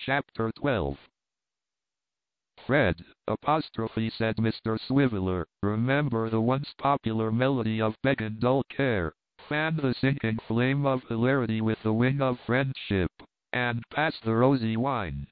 Chapter 12. Fred, said Mr. Swiveller, remember the once popular melody of Beggin' Dull Care, fan the sinking flame of hilarity with the wing of friendship, and pass the rosy wine.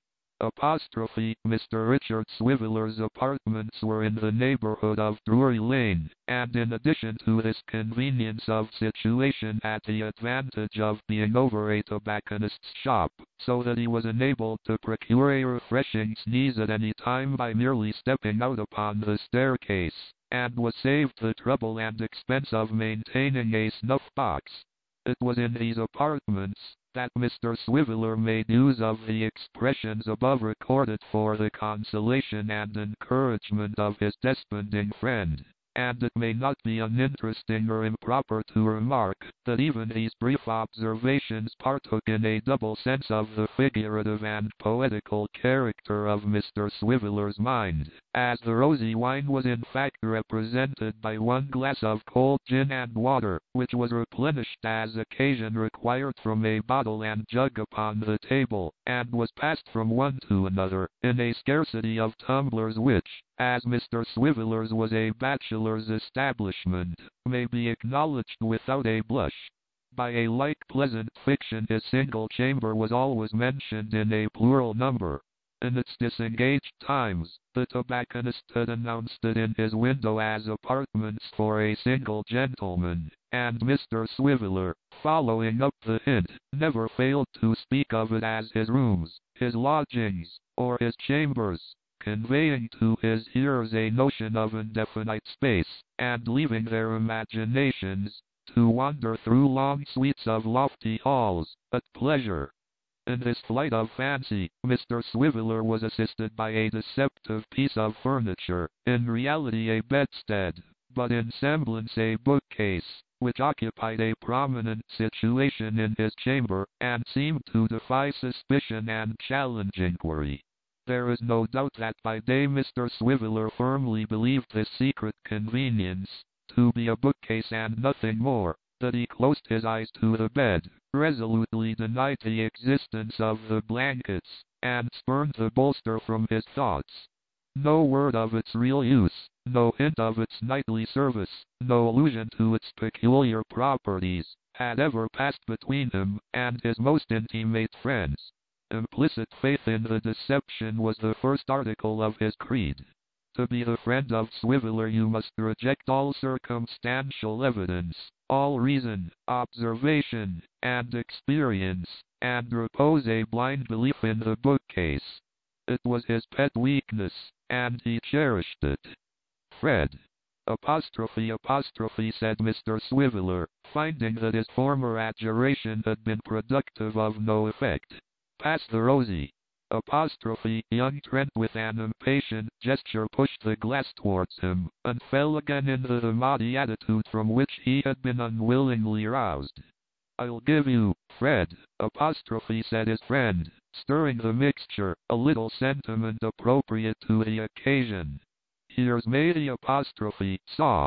Mr. Richard Swiveller's apartments were in the neighborhood of Drury Lane, and in addition to this convenience of situation had the advantage of being over a tobacconist's shop, so that he was enabled to procure a refreshing sneeze at any time by merely stepping out upon the staircase, and was saved the trouble and expense of maintaining a snuff-box. It was in these apartments that Mr. Swiveller made use of the expressions above recorded for the consolation and encouragement of his desponding friend, and it may not be uninteresting or improper to remark that even these brief observations partook in a double sense of the figurative and poetical character of Mr. Swiveller's mind, as the rosy wine was in fact represented by one glass of cold gin and water, which was replenished as occasion required from a bottle and jug upon the table, and was passed from one to another, in a scarcity of tumblers which, as Mr. Swiveller's was a bachelor's establishment, may be acknowledged without a blush. By a like pleasant fiction his single chamber was always mentioned in a plural number. In its disengaged times, the tobacconist had announced it in his window as apartments for a single gentleman, and Mr. Swiveller, following up the hint, never failed to speak of it as his rooms, his lodgings, or his chambers, conveying to his hearers a notion of indefinite space, and leaving their imaginations to wander through long suites of lofty halls, at pleasure. In this flight of fancy, Mr. Swiveller was assisted by a deceptive piece of furniture, in reality a bedstead, but in semblance a bookcase, which occupied a prominent situation in his chamber, and seemed to defy suspicion and challenge inquiry. There is no doubt that by day Mr. Swiveller firmly believed this secret convenience to be a bookcase and nothing more, that he closed his eyes to the bed, resolutely denied the existence of the blankets, and spurned the bolster from his thoughts. No word of its real use, no hint of its nightly service, no allusion to its peculiar properties, had ever passed between him and his most intimate friends. Implicit faith in the deception was the first article of his creed. To be the friend of Swiveller you must reject all circumstantial evidence, all reason, observation, and experience, and repose a blind belief in the bookcase. It was his pet weakness, and he cherished it. Fred, said Mr. Swiveller, finding that his former adjuration had been productive of no effect. Pass the rosy. Young Trent with an impatient gesture pushed the glass towards him, and fell again into the muddy attitude from which he had been unwillingly roused. I'll give you, Fred, said his friend, stirring the mixture, a little sentiment appropriate to the occasion. Here's may the saw.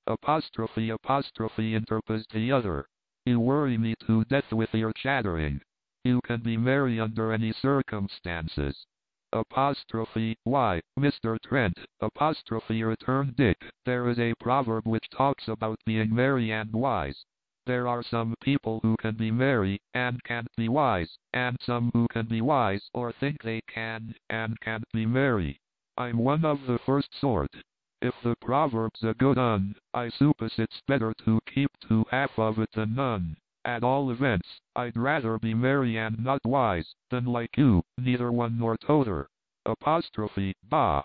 Interposed the other. You worry me to death with your chattering. You can be merry under any circumstances. Why, Mr. Trent, returned Dick, there is a proverb which talks about being merry and wise. There are some people who can be merry, and can't be wise, and some who can be wise, or think they can, and can't be merry. I'm one of the first sort. If the proverb's a good un, I suppose it's better to keep to half of it than none. At all events, I'd rather be merry and not wise, than like you, neither one nor t'other. Bah!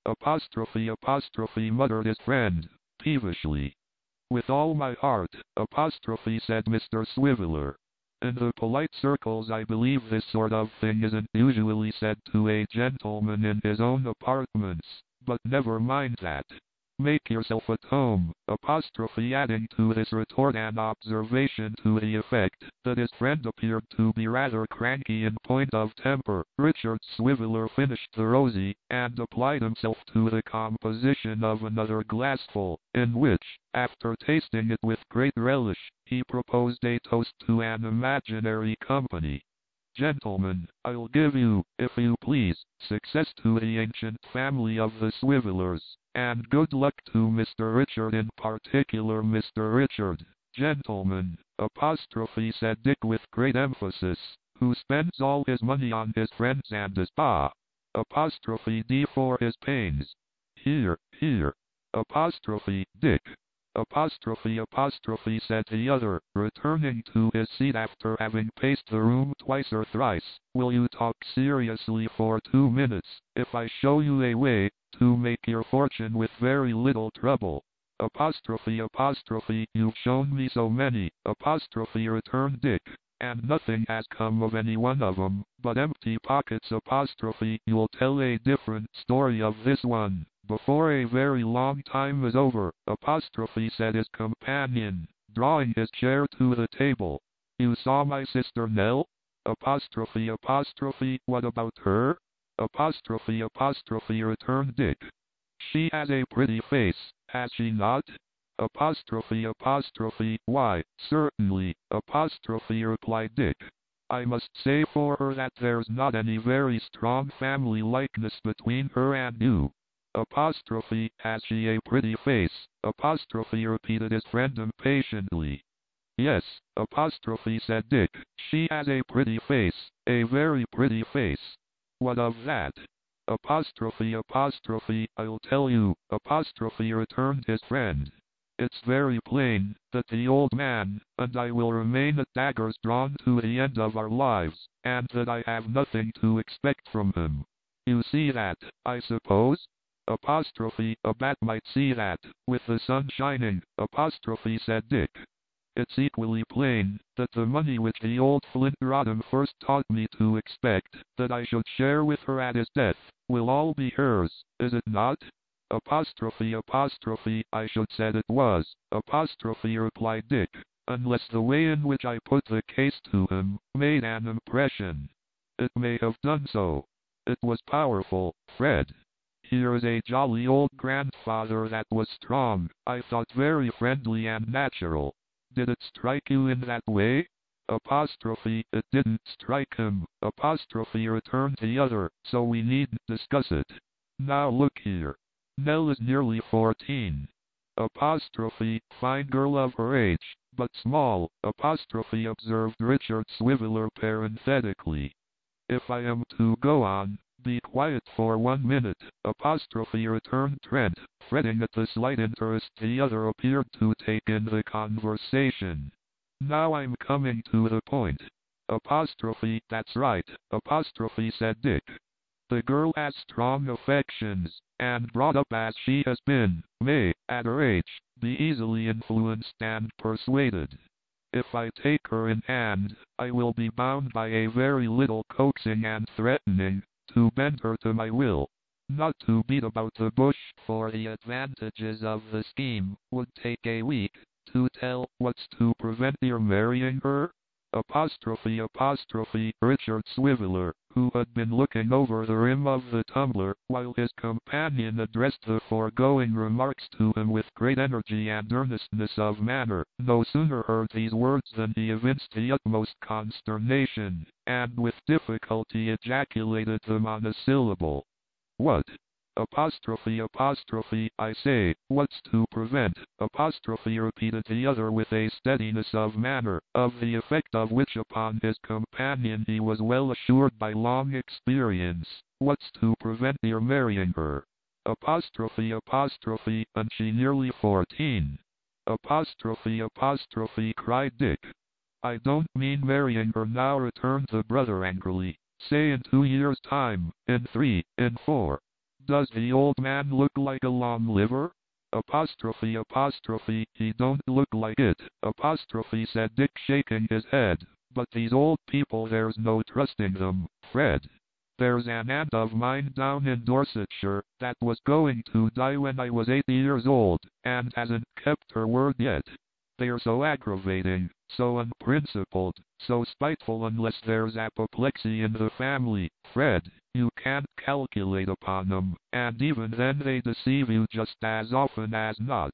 Muttered his friend, peevishly. With all my heart, said Mr. Swiveller. In the polite circles I believe this sort of thing isn't usually said to a gentleman in his own apartments, but never mind that. Make yourself at home, adding to this retort an observation to the effect that his friend appeared to be rather cranky in point of temper. Richard Swiveller finished the rosy, and applied himself to the composition of another glassful, in which, after tasting it with great relish, he proposed a toast to an imaginary company. Gentlemen, I'll give you, if you please, success to the ancient family of the Swivelers, and good luck to Mr. Richard, in particular Mr. Richard. Gentlemen, apostrophe, said Dick with great emphasis, who spends all his money on his friends and his spa. Apostrophe D for his pains. Here, apostrophe, Dick. Apostrophe, said the other, returning to his seat after having paced the room twice or thrice. Will you talk seriously for 2 minutes, if I show you a way to make your fortune with very little trouble? Apostrophe, you've shown me so many, apostrophe, returned Dick, and nothing has come of any one of 'em, but empty pockets, apostrophe. You'll tell a different story of this one before a very long time is over, apostrophe, said his companion, drawing his chair to the table. You saw my sister Nell? Apostrophe, what about her? Apostrophe, returned Dick. She has a pretty face, has she not? Apostrophe, why, certainly, apostrophe, replied Dick. I must say for her that there's not any very strong family likeness between her and you. Apostrophe, has she a pretty face? Apostrophe, repeated his friend impatiently. Yes, apostrophe, said Dick, she has a pretty face, a very pretty face. What of that? Apostrophe, I'll tell you, apostrophe, returned his friend. It's very plain that the old man and I will remain at daggers drawn to the end of our lives, and that I have nothing to expect from him. You see that, I suppose? Apostrophe, a bat might see that, with the sun shining, apostrophe, said Dick. It's equally plain that the money which the old flint rodham first taught me to expect that I should share with her at his death, will all be hers, is it not? Apostrophe, I should said it was, apostrophe, replied Dick, unless the way in which I put the case to him made an impression. It may have done so. It was powerful, Fred. Here's a jolly old grandfather that was strong, I thought very friendly and natural. Did it strike you in that way? Apostrophe, it didn't strike him, apostrophe, returned the other, so we needn't discuss it. Now look here. Nell is nearly 14. Apostrophe, fine girl of her age, but small, apostrophe, observed Richard Swiveller parenthetically. If I am to go on, be quiet for 1 minute, apostrophe, returned Trent, fretting at the slight interest the other appeared to take in the conversation. Now I'm coming to the point. Apostrophe, that's right, apostrophe, said Dick. The girl has strong affections, and brought up as she has been, may, at her age, be easily influenced and persuaded. If I take her in hand, I will be bound by a very little coaxing and threatening, to bend her to my will. Not to beat about the bush for the advantages of the scheme would take a week. To tell what's to prevent your marrying her? Apostrophe, Richard Swiveller, who had been looking over the rim of the tumbler, while his companion addressed the foregoing remarks to him with great energy and earnestness of manner, no sooner heard these words than he evinced the utmost consternation, and with difficulty ejaculated them on a syllable. What? Apostrophe, I say, what's to prevent? Apostrophe, repeated the other with a steadiness of manner, of the effect of which upon his companion he was well assured by long experience. What's to prevent your marrying her? Apostrophe, and she nearly 14. Apostrophe, cried Dick. I don't mean marrying her now, returned the brother angrily. Say in 2 years' time, in 3, in 4. Does the old man look like a long liver? Apostrophe, he don't look like it, apostrophe, said Dick, shaking his head. But these old people, there's no trusting them, Fred. There's an aunt of mine down in Dorsetshire that was going to die when I was 8 years old, and hasn't kept her word yet. They're so aggravating, so unprincipled, so spiteful unless there's apoplexy in the family, Fred. You can't calculate upon them, and even then they deceive you just as often as not.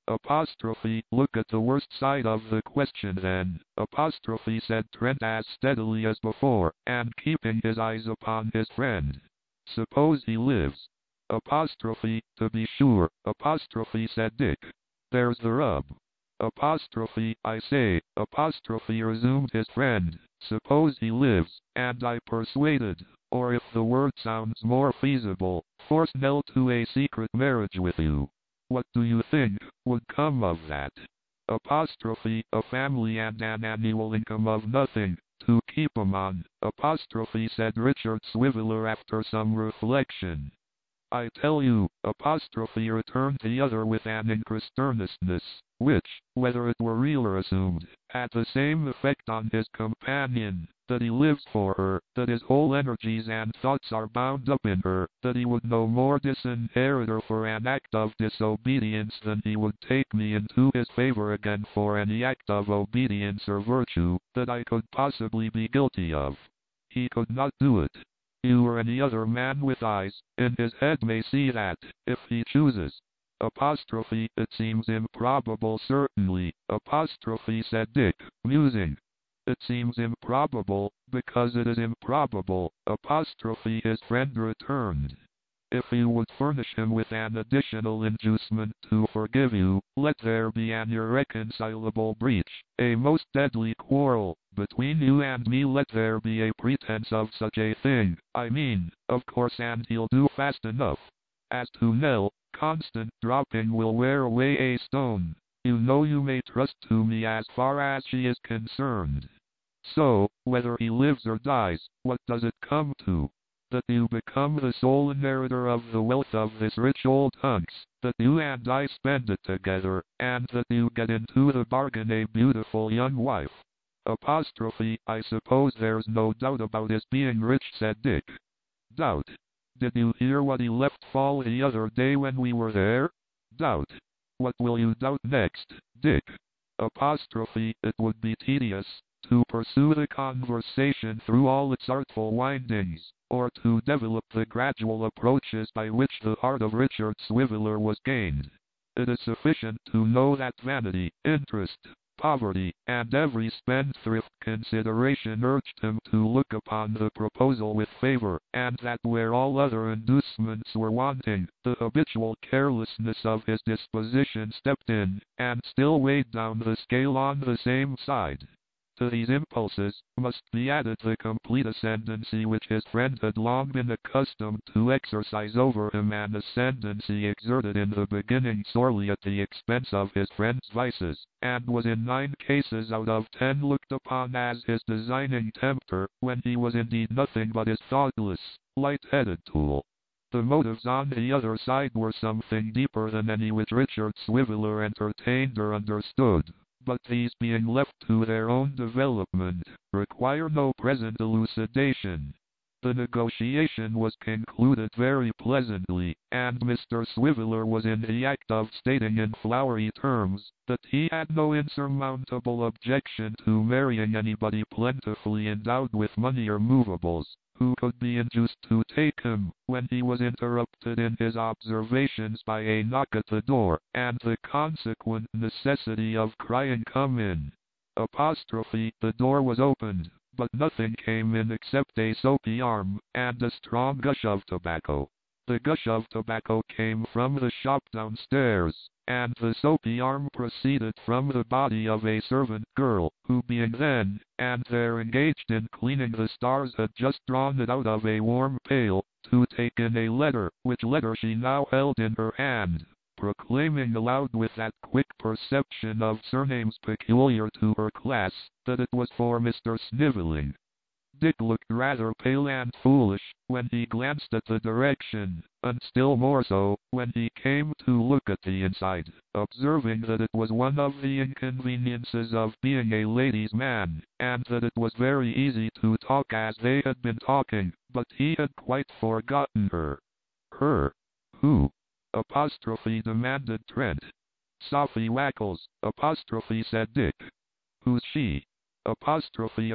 Apostrophe, look at the worst side of the question then. Apostrophe, said Trent as steadily as before, and keeping his eyes upon his friend. Suppose he lives. Apostrophe, to be sure. Apostrophe, said Dick. There's the rub. Apostrophe, I say. Apostrophe, resumed his friend. Suppose he lives, and I persuaded, or if the word sounds more feasible, force Nell to a secret marriage with you. What do you think would come of that? Apostrophe, a family and an annual income of nothing to keep 'em on. Apostrophe, said Richard Swiveller after some reflection. I tell you, apostrophe, returned the other with an increased earnestness, which, whether it were real or assumed, had the same effect on his companion, that he lives for her, that his whole energies and thoughts are bound up in her, that he would no more disinherit her for an act of disobedience than he would take me into his favor again for any act of obedience or virtue that I could possibly be guilty of. He could not do it. You or any other man with eyes in his head may see that, if he chooses. Apostrophe, it seems improbable certainly. Apostrophe, said Dick, musing. It seems improbable, because it is improbable. Apostrophe, his friend returned. If you would furnish him with an additional inducement to forgive you, let there be an irreconcilable breach, a most deadly quarrel, between you and me, let there be a pretense of such a thing, I mean, of course, and he'll do fast enough. As to Nell, constant dropping will wear away a stone. You know you may trust to me as far as she is concerned. So, whether he lives or dies, what does it come to? That you become the sole inheritor of the wealth of this rich old hunks, that you and I spend it together, and that you get into the bargain a beautiful young wife. Apostrophe, I suppose there's no doubt about his being rich, said Dick. Doubt? Did you hear what he left fall the other day when we were there? Doubt? What will you doubt next, Dick? Apostrophe, it would be tedious to pursue the conversation through all its artful windings, or to develop the gradual approaches by which the heart of Richard Swiveller was gained. It is sufficient to know that vanity, interest, poverty, and every spendthrift consideration urged him to look upon the proposal with favor, and that where all other inducements were wanting, the habitual carelessness of his disposition stepped in, and still weighed down the scale on the same side. To these impulses must be added the complete ascendancy which his friend had long been accustomed to exercise over him, an ascendancy exerted in the beginning sorely at the expense of his friend's vices, and was in 9 cases out of 10 looked upon as his designing tempter, when he was indeed nothing but his thoughtless, light-headed tool. The motives on the other side were something deeper than any which Richard Swiveller entertained or understood, but these, being left to their own development, require no present elucidation. The negotiation was concluded very pleasantly, and Mr. Swiveller was in the act of stating in flowery terms that he had no insurmountable objection to marrying anybody plentifully endowed with money or movables, who could be induced to take him, when he was interrupted in his observations by a knock at the door, and the consequent necessity of crying, "Come in." Apostrophe, the door was opened, but nothing came in except a soapy arm, and a strong gush of tobacco. The gush of tobacco came from the shop downstairs, and the soapy arm proceeded from the body of a servant girl, who being then and there engaged in cleaning the stars had just drawn it out of a warm pail, to take in a letter, which letter she now held in her hand, proclaiming aloud with that quick perception of surnames peculiar to her class, that it was for Mr. Snivelling. Dick looked rather pale and foolish when he glanced at the direction, and still more so when he came to look at the inside, observing that it was one of the inconveniences of being a ladies' man, and that it was very easy to talk as they had been talking, but he had quite forgotten her. Her? Who? Apostrophe, demanded Trent. Sophy Wackles, apostrophe, said Dick. Who's she? Apostrophe,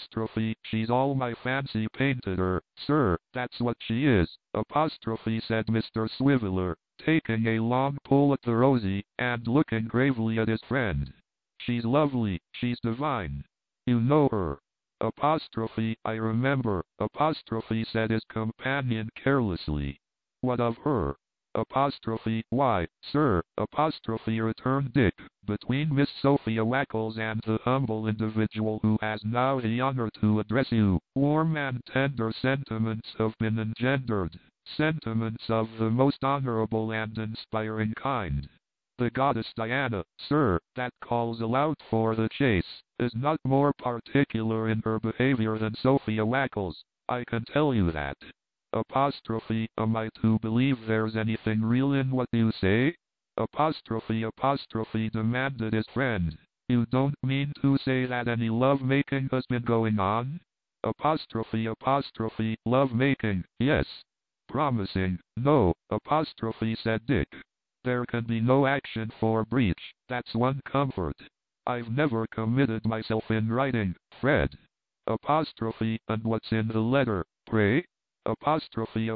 she's all my fancy painted her, sir, that's what she is. Apostrophe, said Mr. Swiveller. taking a long pull at the rosy, and looking gravely at his friend. She's lovely, she's divine. You know her. Apostrophe, I remember, apostrophe, said his companion carelessly. What of her? Apostrophe, why, sir, apostrophe, returned Dick, between Miss Sophia Wackles and the humble individual who has now the honor to address you, warm and tender sentiments have been engendered, sentiments of the most honorable and inspiring kind. The goddess Diana, sir, that calls aloud for the chase, is not more particular in her behavior than Sophia Wackles, I can tell you that. Apostrophe, am I to believe there's anything real in what you say? Apostrophe, demanded his friend. You don't mean to say that any love-making has been going on? Apostrophe, love-making, yes. Promising, no, apostrophe, said Dick. There can be no action for breach, that's one comfort. I've never committed myself in writing, Fred. Apostrophe, and what's in the letter, pray? Apostrophe,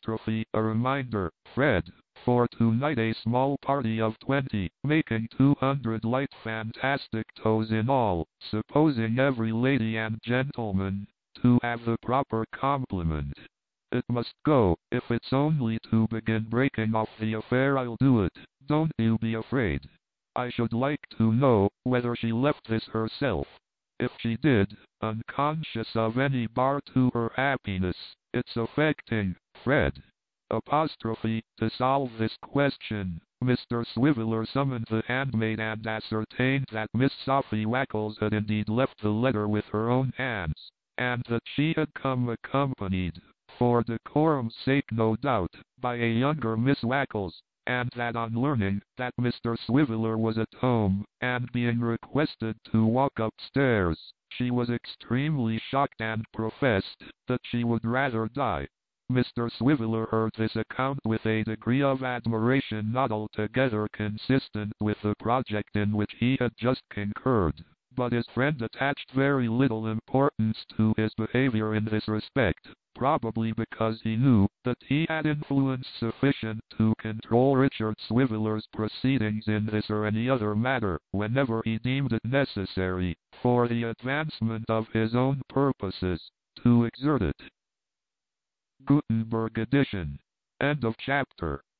a reminder, Fred, for tonight a small party of 20, making 200 light fantastic toes in all, supposing every lady and gentleman to have the proper complement. It must go, if it's only to begin breaking off the affair I'll do it, don't you be afraid. I should like to know whether she left this herself. If she did, unconscious of any bar to her happiness, it's affecting, Fred. Apostrophe, to solve this question, Mr. Swiveller summoned the handmaid and ascertained that Miss Sophie Wackles had indeed left the letter with her own hands, and that she had come accompanied, for decorum's sake no doubt, by a younger Miss Wackles, and that on learning that Mr. Swiveller was at home, and being requested to walk upstairs, she was extremely shocked and professed that she would rather die. Mr. Swiveller heard this account with a degree of admiration not altogether consistent with the project in which he had just concurred, but his friend attached very little importance to his behavior in this respect, probably because he knew that he had influence sufficient to control Richard Swiveller's proceedings in this or any other matter, whenever he deemed it necessary, for the advancement of his own purposes, to exert it. Gutenberg edition. End of chapter.